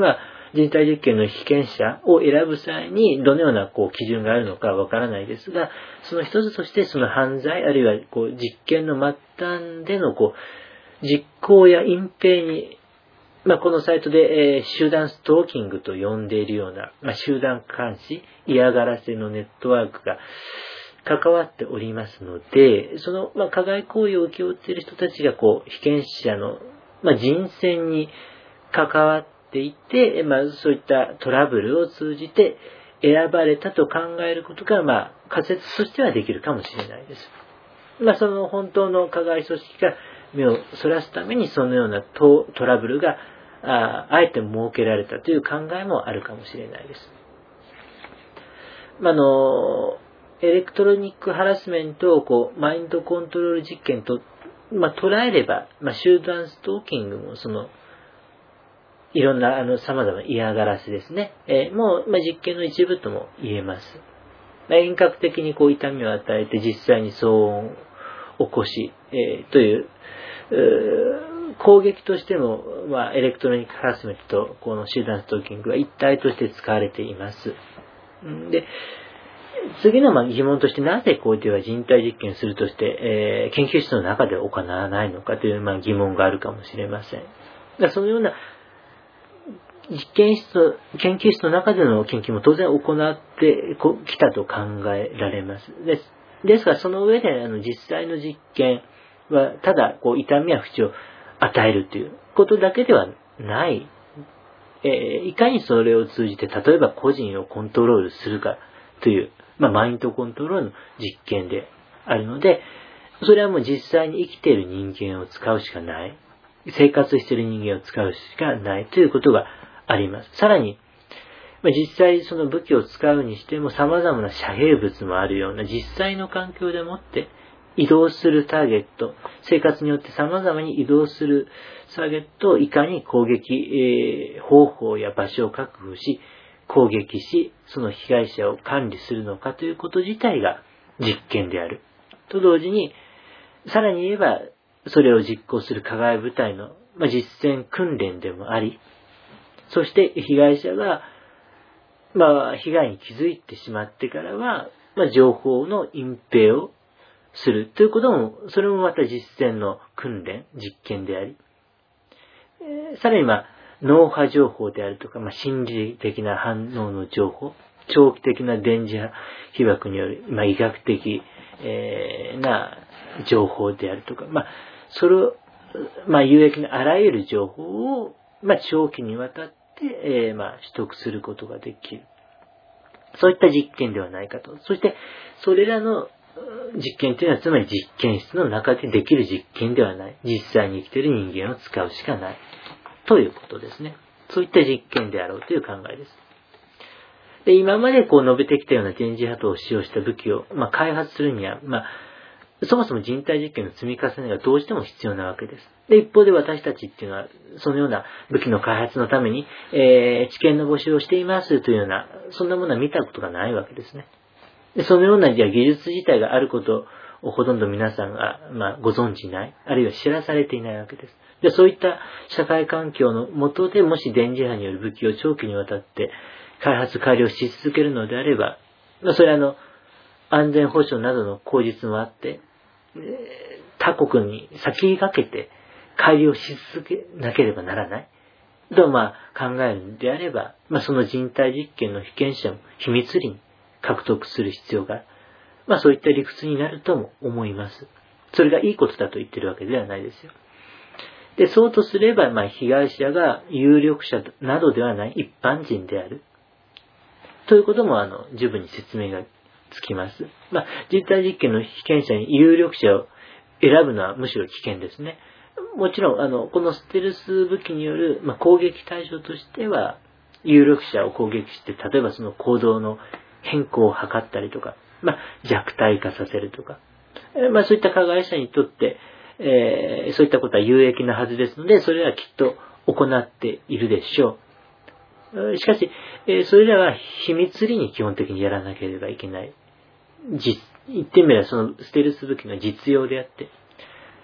人体実験の被験者を選ぶ際にどのようなこう基準があるのかわからないですが、その一つとしてその犯罪あるいはこう実験の末端でのこう実行や隠蔽に、まあ、このサイトで、えー、集団ストーキングと呼んでいるような、まあ、集団監視、嫌がらせのネットワークが関わっておりますので、その、まあ、加害行為を請け負っている人たちがこう被験者の、まあ、人選に関わっていて、まあ、そういったトラブルを通じて選ばれたと考えることが、まあ、仮説としてはできるかもしれないです。まあ、その本当の加害組織が目をそらすためにそのような ト, トラブルがあ, あえて設けられたという考えもあるかもしれないです。まあ、あのエレクトロニックハラスメントをこうマインドコントロール実験と、まあ、捉えれば、まあ、集団ストーキングもそのいろんなあの様々な嫌がらせですね、えー、もう、まあ、実験の一部とも言えます。まあ、遠隔的にこう痛みを与えて実際に騒音を起こし、えー、という、う攻撃としても、まあ、エレクトロニックハラスメントとこの集団ストーキングは一体として使われています。で、次のまあ疑問としてなぜこういった人体実験するとして、えー、研究室の中で行わないのかというまあ疑問があるかもしれません。だそのような実験室と、研究室の中での研究も当然行ってきたと考えられます。です。ですが、その上であの実際の実験は、ただこう痛みや不調を与えるということだけではない。えー、いかにそれを通じて、例えば個人をコントロールするかという、まあ、マインドコントロールの実験であるので、それはもう実際に生きている人間を使うしかない。生活している人間を使うしかないということがあります。さらに、実際その武器を使うにしても様々な遮蔽物もあるような実際の環境でもって移動するターゲット、生活によって様々に移動するターゲットをいかに攻撃、えー、方法や場所を確保し、攻撃し、その被害者を管理するのかということ自体が実験である。と同時に、さらに言えば、それを実行する加害部隊の、まあ、実践訓練でもあり、そして被害者が、まあ、被害に気づいてしまってからは、まあ、情報の隠蔽をするということも、それもまた実践の訓練、実験であり、えー、さらにまあ、脳波情報であるとか、まあ、心理的な反応の情報、長期的な電磁被曝による、まあ、医学的、えー、な情報であるとか、まあ、それを、まあ、有益なあらゆる情報を、まあ、長期にわたって、えー、まあ、取得することができる。そういった実験ではないかと。そして、それらの実験というのは、つまり実験室の中でできる実験ではない。実際に生きている人間を使うしかない。ということですね。そういった実験であろうという考えです。で、今までこう述べてきたような電磁波動を使用した武器を、まあ、開発するには、まあ、そもそも人体実験の積み重ねがどうしても必要なわけです。で、一方で私たちっていうのは、そのような武器の開発のために、えー、知見の募集をしていますというような、そんなものは見たことがないわけですね。で、そのような、じゃあ技術自体があることをほとんど皆さんが、まあ、ご存知ない、あるいは知らされていないわけです。で、そういった社会環境の下で、もし電磁波による武器を長期にわたって開発改良し続けるのであれば、まあ、それはあの、安全保障などの口実もあって、他国に先駆けて改良し続けなければならないとまあ考えるのであれば、まあ、その人体実験の被験者も秘密裏に獲得する必要がある。まあそういった理屈になるとも思います。それがいいことだと言ってるわけではないですよ。で、そうとすれば、まあ被害者が有力者などではない一般人である。ということもあの十分に説明がつきます。まあ、人体実験の被験者に有力者を選ぶのはむしろ危険ですね。もちろん、あの、このステルス武器による、まあ、攻撃対象としては、有力者を攻撃して、例えばその行動の変更を図ったりとか、まあ、弱体化させるとか、えー、まあ、そういった加害者にとって、えー、そういったことは有益なはずですので、それはきっと行っているでしょう。しかし、えー、それらは秘密裏に基本的にやらなければいけない。実言ってみればそのステルス武器の実用であって、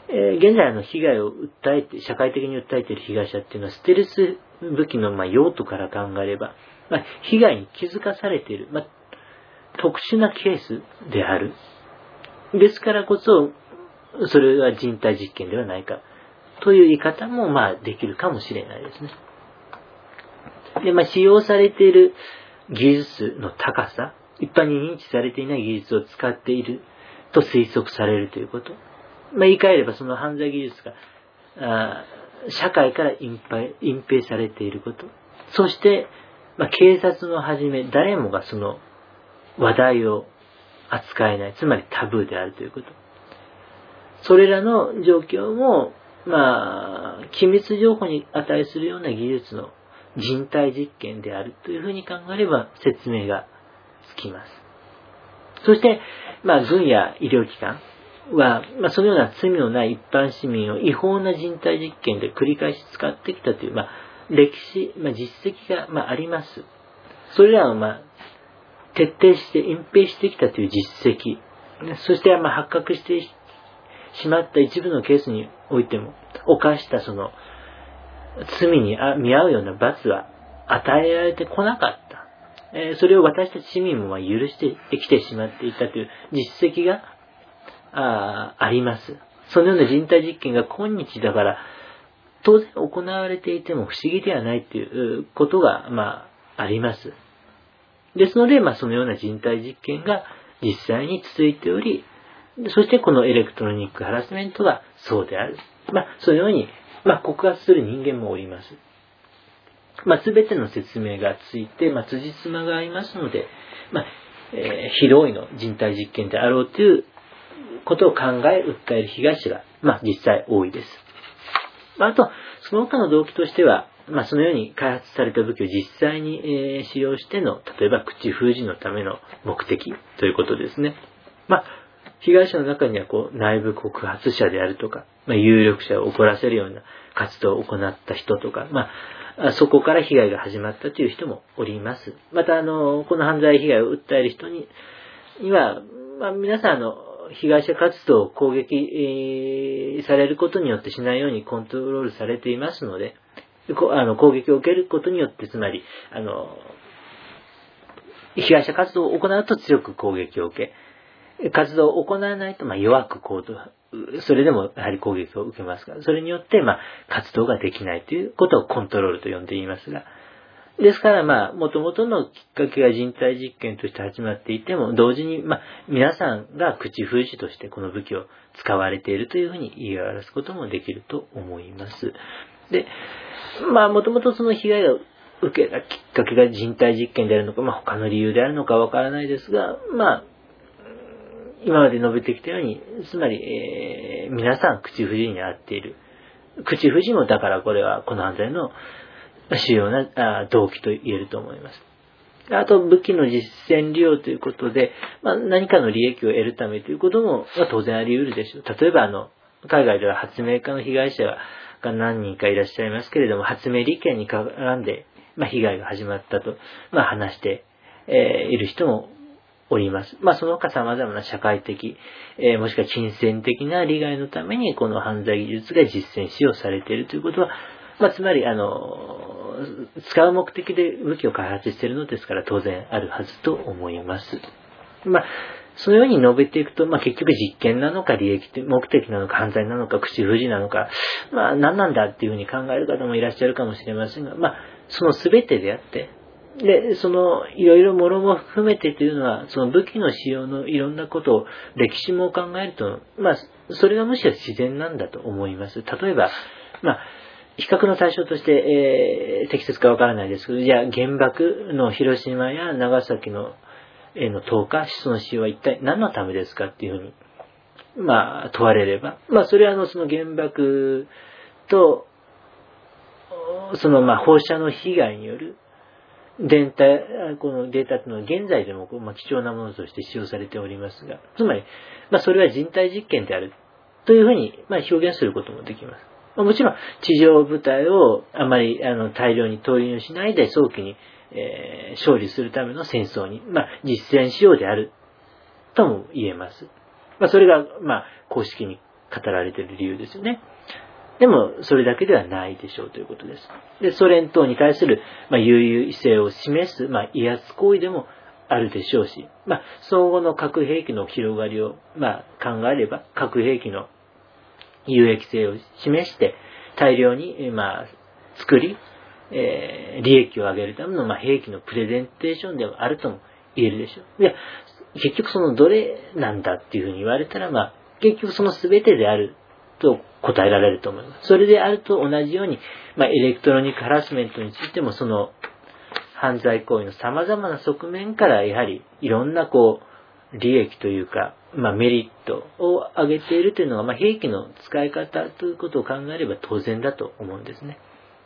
えー、現在の被害を訴えて、社会的に訴えている被害者っていうのは、ステルス武器のまあ用途から考えれば、まあ、被害に気づかされている、まあ、特殊なケースである。ですからこそ、それは人体実験ではないか、という言い方もまあできるかもしれないですね。で、まあ、使用されている技術の高さ、一般に認知されていない技術を使っていると推測されるということ。まあ、言い換えればその犯罪技術があ社会から隠蔽、隠蔽されていること。そして、まあ、警察のはじめ誰もがその話題を扱えない。つまりタブーであるということ。それらの状況も、まあ、機密情報に値するような技術の人体実験であるというふうに考えれば説明がつきます。そして、まあ、軍や医療機関は、まあ、そのような罪のない一般市民を違法な人体実験で繰り返し使ってきたという、まあ、歴史、まあ、実績が、まあ、あります。それらを、まあ、徹底して隠蔽してきたという実績、そして、まあ、発覚してしまった一部のケースにおいても、犯したその罪に見合うような罰は与えられてこなかった。えー、それを私たち市民も許してきてしまっていたという実績が あ, あります。そのような人体実験が今日だから当然行われていても不思議ではないということが、まあ、あります。ですので、まあ、そのような人体実験が実際に続いており、そしてこのエレクトロニックハラスメントがそうである。まあ、そのように、まあ、告発する人間もおります。まあ、すべての説明がついて、まあ、辻褄が合いますので、まあ、えー、広いの人体実験であろうということを考え、訴える被害者が、まあ、実際多いです。まあ、あと、その他の動機としては、まあ、そのように開発された武器を実際に、えー、使用しての、例えば口封じのための目的ということですね。まあ、被害者の中にはこう内部告発者であるとか、まあ、有力者を怒らせるような活動を行った人とか、まあ、そこから被害が始まったという人もおります。また、あの、この犯罪被害を訴える人にには、まあ、皆さんの被害者活動を攻撃、えー、されることによってしないようにコントロールされていますので、あの攻撃を受けることによって、つまり、あの、被害者活動を行うと強く攻撃を受け、活動を行わないと、まあ、弱く行動、それでもやはり攻撃を受けますから、それによって、まあ、活動ができないということをコントロールと呼んでいますが、ですから、まあ、元々のきっかけが人体実験として始まっていても、同時に、まあ、皆さんが口封じとしてこの武器を使われているというふうに言い表すこともできると思います。で、まあ、元々その被害を受けたきっかけが人体実験であるのか、まあ、他の理由であるのかわからないですが、まあ、今まで述べてきたように、つまり、えー、皆さん口封じに遭っている。口封じもだからこれはこの犯罪の主要なあ動機と言えると思います。あと、武器の実践利用ということで、まあ、何かの利益を得るためということも、まあ、当然あり得るでしょう。例えば、あの、海外では発明家の被害者が何人かいらっしゃいますけれども、発明利権に絡んで、まあ、被害が始まったと、まあ、話して、えー、いる人もおります。まあ、その他様々な社会的、えー、もしくは金銭的な利害のために、この犯罪技術が実践使用されているということは、まあ、つまり、あの、使う目的で武器を開発しているのですから、当然あるはずと思います。まあ、そのように述べていくと、まあ、結局実験なのか、利益目的なのか、犯罪なのか、口封じなのか、まあ、何なんだっていうふうに考える方もいらっしゃるかもしれませんが、まあ、その全てであって、で、その、いろいろもろも含めてというのは、その武器の使用のいろんなことを、歴史も考えると、まあ、それがむしろ自然なんだと思います。例えば、まあ、比較の対象として、えー、適切かわからないですけど、じゃあ原爆の広島や長崎の、への投下、その使用は一体何のためですかっていうふうに、まあ、問われれば、まあ、それはあの、その原爆と、そのまあ、放射の被害による、データ、このデータというのは現在でも、まあ、貴重なものとして使用されておりますが、つまり、まあ、それは人体実験であるというふうに、まあ、表現することもできます。まあ、もちろん、地上部隊をあまりあの大量に投入しないで早期に、えー、勝利するための戦争に、まあ、実践しようであるとも言えます。まあ、それが、まあ、公式に語られている理由ですよね。でも、それだけではないでしょうということです。で、ソ連等に対する、まあ、優位性を示す、まあ、威圧行為でもあるでしょうし、まあ、相互の核兵器の広がりを、まあ、考えれば、核兵器の有益性を示して、大量に、まあ、作り、えー、利益を上げるための、まあ、兵器のプレゼンテーションではあるとも言えるでしょう。で、結局そのどれなんだっていうふうに言われたら、まあ、結局その全てであると答えられると思います。それであると同じように、まあ、エレクトロニックハラスメントについても、その犯罪行為の様々な側面から、やはりいろんなこう、利益というか、まあ、メリットを上げているというのが、まあ、兵器の使い方ということを考えれば当然だと思うんですね。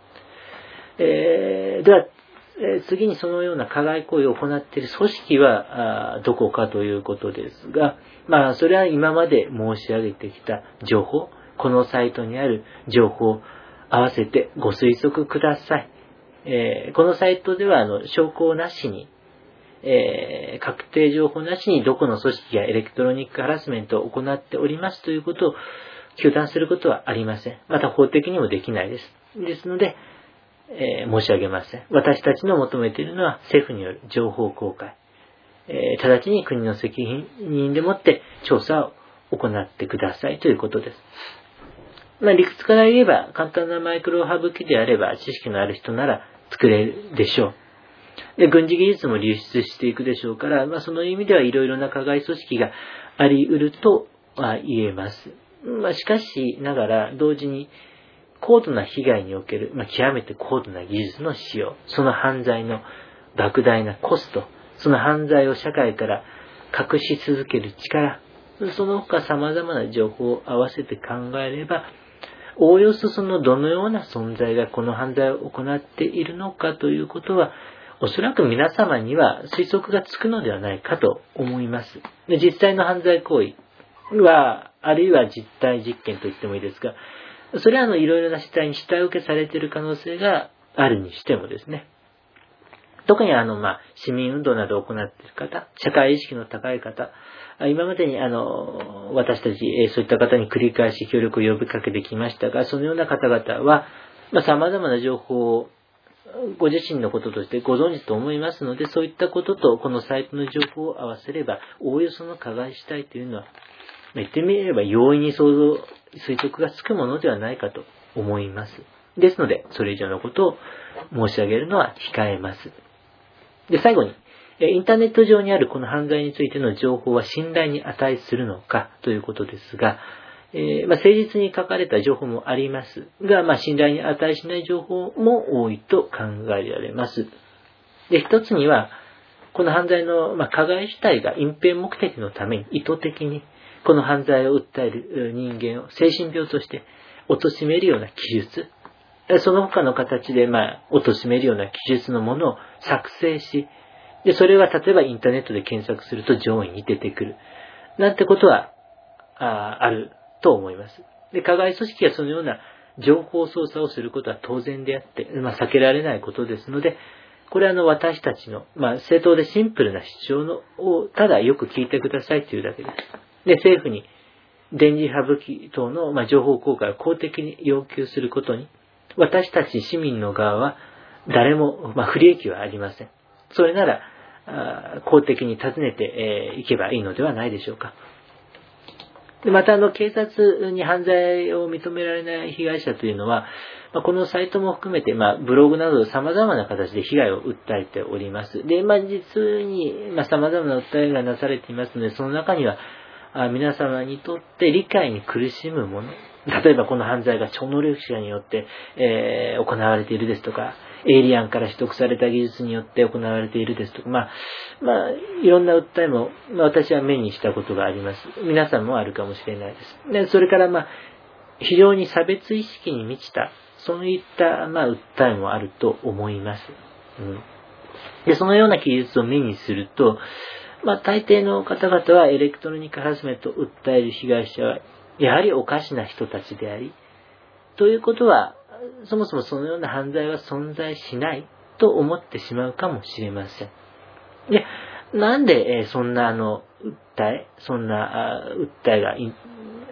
えー、では、えー、次にそのような加害行為を行っている組織はどこかということですが、まあ、それは今まで申し上げてきた情報、このサイトにある情報を合わせてご推測ください。えー、このサイトではあの証拠なしに、えー、確定情報なしにどこの組織がエレクトロニックハラスメントを行っておりますということを糾弾することはありません。また法的にもできないです。ですので、えー、申し上げません。私たちの求めているのは政府による情報公開。えー、直ちに国の責任でもって調査を行ってくださいということです。まあ、理屈から言えば簡単なマイクロハブ機であれば知識のある人なら作れるでしょう。で、軍事技術も流出していくでしょうから、まあ、その意味ではいろいろな加害組織があり得るとは言えます。まあ、しかしながら同時に高度な被害における、まあ、極めて高度な技術の使用、その犯罪の莫大なコスト、その犯罪を社会から隠し続ける力、その他様々な情報を合わせて考えれば、おおよそそのどのような存在がこの犯罪を行っているのかということは、おそらく皆様には推測がつくのではないかと思います。で、実際の犯罪行為は、あるいは実態実験と言ってもいいですが、それはあのいろいろな主体に下請けされている可能性があるにしてもですね、特にあの、まあ、市民運動などを行っている方、社会意識の高い方、今までにあの、私たち、そういった方に繰り返し協力を呼びかけてきましたが、そのような方々は、まあ、様々な情報をご自身のこととしてご存知と思いますので、そういったこととこのサイトの情報を合わせれば、おおよその加害主体というのは、言ってみれば容易に想像、推測がつくものではないかと思います。ですので、それ以上のことを申し上げるのは控えます。で、最後に、インターネット上にあるこの犯罪についての情報は信頼に値するのかということですが、えーまあ、誠実に書かれた情報もありますが、まあ、信頼に値しない情報も多いと考えられます。で、一つには、この犯罪の、まあ、加害主体が隠蔽目的のために意図的にこの犯罪を訴える人間を精神病として貶めるような記述、その他の形で、まあ、貶めるような記述のものを作成し、で、それは例えばインターネットで検索すると上位に出てくる。なんてことは、あ, あると思います。で、加害組織がそのような情報操作をすることは当然であって、まあ、避けられないことですので、これはあの私たちの、まあ、正当でシンプルな主張のをただよく聞いてくださいというだけです。で、政府に電磁波武器等の、まあ、情報公開を公的に要求することに、私たち市民の側は誰も、まあ、不利益はありません。それなら、公的に尋ねていけばいいのではないでしょうか。でまた、あの、警察に犯罪を認められない被害者というのは、まあ、このサイトも含めて、まあ、ブログなど様々な形で被害を訴えております。で、まあ、実に、まあ、様々な訴えがなされていますので、その中には、あ皆様にとって理解に苦しむもの、例えばこの犯罪が超能力者によって、えー、行われているですとか、エイリアンから取得された技術によって行われているですとか、まあ、まあ、いろんな訴えも、まあ、私は目にしたことがあります。皆さんもあるかもしれないです。で、それから、まあ、非常に差別意識に満ちた、そういった、まあ、訴えもあると思います。うん。で、そのような記述を目にすると、まあ、大抵の方々はエレクトロニックハラスメントを訴える被害者は、やはりおかしな人たちであり、ということは、そもそもそのような犯罪は存在しないと思ってしまうかもしれません。で、なんで、えー、そんなあの、訴え、そんなあ訴えが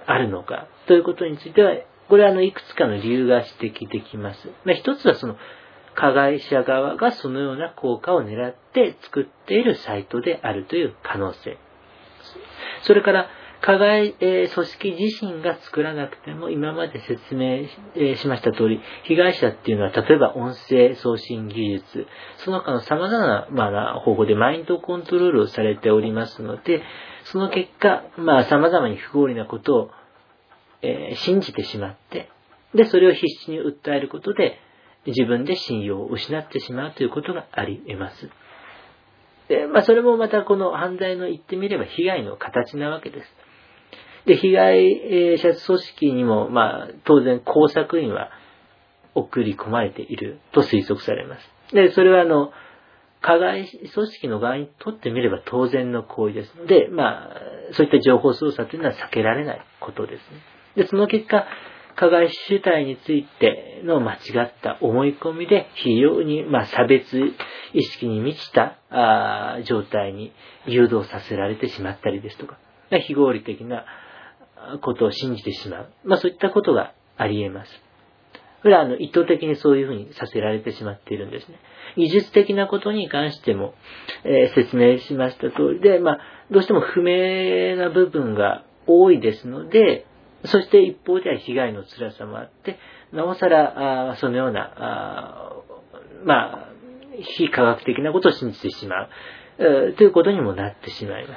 あるのかということについては、これはあのいくつかの理由が指摘できます。まあ、一つはその加害者側がそのような効果を狙って作っているサイトであるという可能性。それから加害、えー、組織自身が作らなくても今まで説明、えー、しました通り、被害者っていうのは例えば音声送信技術、その他の様々な、まあ、方法でマインドコントロールをされておりますので、その結果、まあ様々に不合理なことを、えー、信じてしまって、で、それを必死に訴えることで、自分で信用を失ってしまうということがあり得ます。で、まあそれもまたこの犯罪の言ってみれば被害の形なわけです。で、被害者組織にも、まあ、当然工作員は送り込まれていると推測されます。で、それはあの、加害組織の側にとってみれば当然の行為ですので、まあ、そういった情報操作というのは避けられないことですね。で、その結果、加害主体についての間違った思い込みで非常に、まあ、差別意識に満ちたあ状態に誘導させられてしまったりですとか、非合理的なことを信じてしまう。まあそういったことがあり得ます。これはあの意図的にそういうふうにさせられてしまっているんですね。技術的なことに関しても、えー、説明しました通りで、まあどうしても不明な部分が多いですので、そして一方では被害の辛さもあって、なおさらあそのようなあまあ非科学的なことを信じてしまう、えー、ということにもなってしまいます。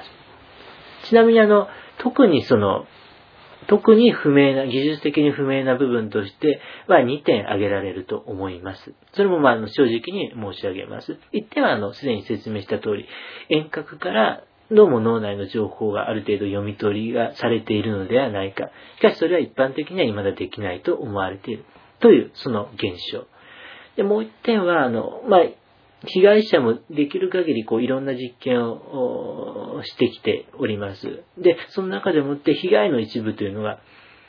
ちなみにあの特にその特に不明な、技術的に不明な部分として、まあにてん挙げられると思います。それもまあ正直に申し上げます。いってんはあの、すでに説明した通り、遠隔からどうも脳内の情報がある程度読み取りがされているのではないか。しかしそれは一般的には未だできないと思われている。という、その現象。で、もう一点は、あの、まあ、被害者もできる限りこういろんな実験をしてきております。で、その中でもって被害の一部というのは、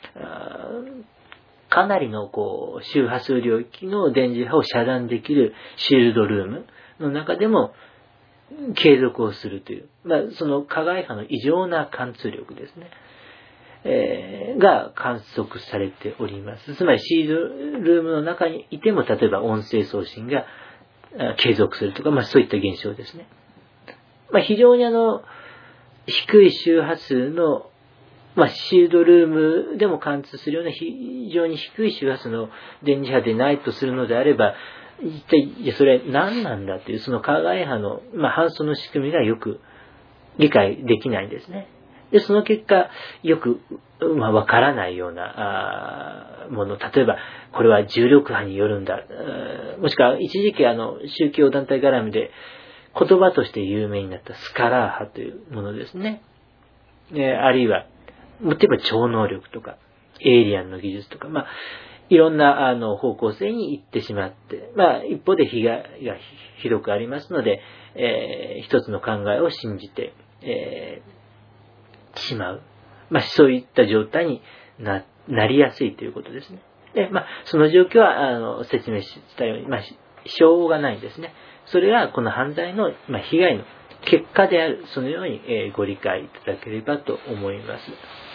かなりのこう周波数領域の電磁波を遮断できるシールドルームの中でも継続をするという、まあ、その加害波の異常な貫通力ですね。えー、が観測されております。つまりシールドルームの中にいても、例えば音声送信が継続するとか、まあそういった現象ですね。まあ非常にあの、低い周波数の、まあシールドルームでも貫通するような非常に低い周波数の電磁波でないとするのであれば、一体、いやそれは何なんだという、その加害波の、まあ反送の仕組みがよく理解できないんですね。で、その結果、よく、まあ、わからないようなあもの、例えば、これは重力波によるんだ。もしくは、一時期、あの、宗教団体絡みで、言葉として有名になったスカラー波というものですね。えあるいは、例えば超能力とか、エイリアンの技術とか、まあ、いろんな、あの、方向性に行ってしまって、まあ、一方で被害がひどくありますので、えー、一つの考えを信じて、えーしまう。まあ、そういった状態に な, なりやすいということですね。で、まあ、その状況は、あの、説明したように、まあ、しょうがないんですね。それが、この犯罪の、まあ、被害の結果である。そのように、えー、ご理解いただければと思います。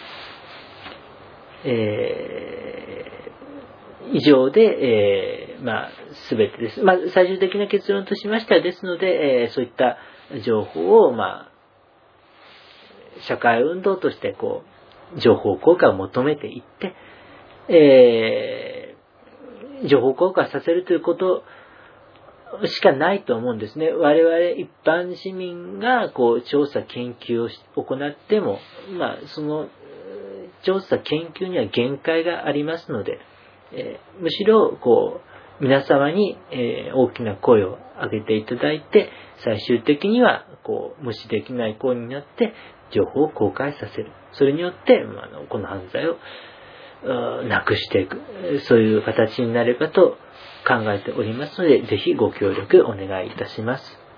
えー、以上で、えー、まあ、すべてです。まあ、最終的な結論としましては、ですので、えー、そういった情報を、まあ、社会運動としてこう情報公開を求めていって、えー、情報公開させるということしかないと思うんですね。我々一般市民がこう調査研究を行っても、まあその調査研究には限界がありますので、えー、むしろこう皆様に、えー、大きな声を上げていただいて、最終的にはこう無視できない行為になって情報を公開させる。それによって、まあ、この犯罪をなくしていく。そういう形になればと考えておりますので、ぜひご協力お願いいたします。